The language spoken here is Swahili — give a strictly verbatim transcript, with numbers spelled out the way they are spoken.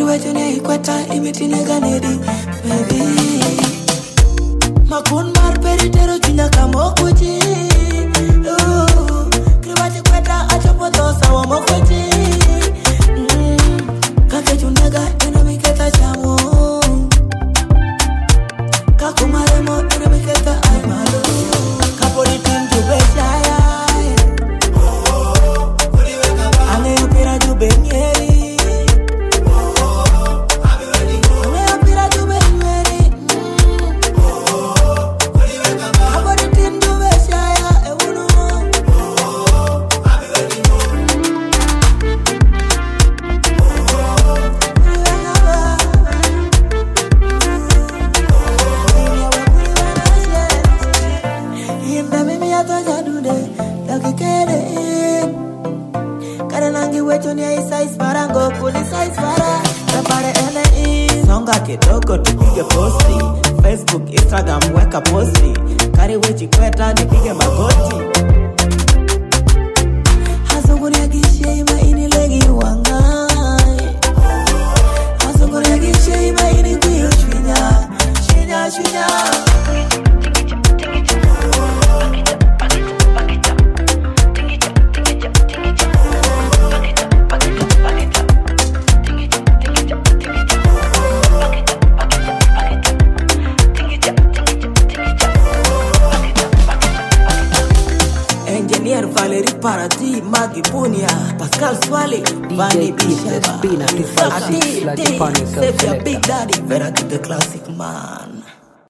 wetu ne ikweta imitinega nedi baby makun mar peritero chunya kamokuji oh kriwati kweta achopo dosa wa mokuji mm kake chunega ina miketa chamo kakumaremo ina miketa aimalo kapori tinju beshaya oh kuliweka ba ane upira jube nyeri Kitoko tupige posti Facebook, Instagram weka posti kari wechi kweta nipige magoti hasongoni agishe ima ini legi wangai hasongoni agishe ima ini kuyo shwinya shwinya shwinya Valerie Parati, Maggie Punia, Pascal Swale, Vanny Bishop, Ati, Ati, Save your big daddy, better to the classic man.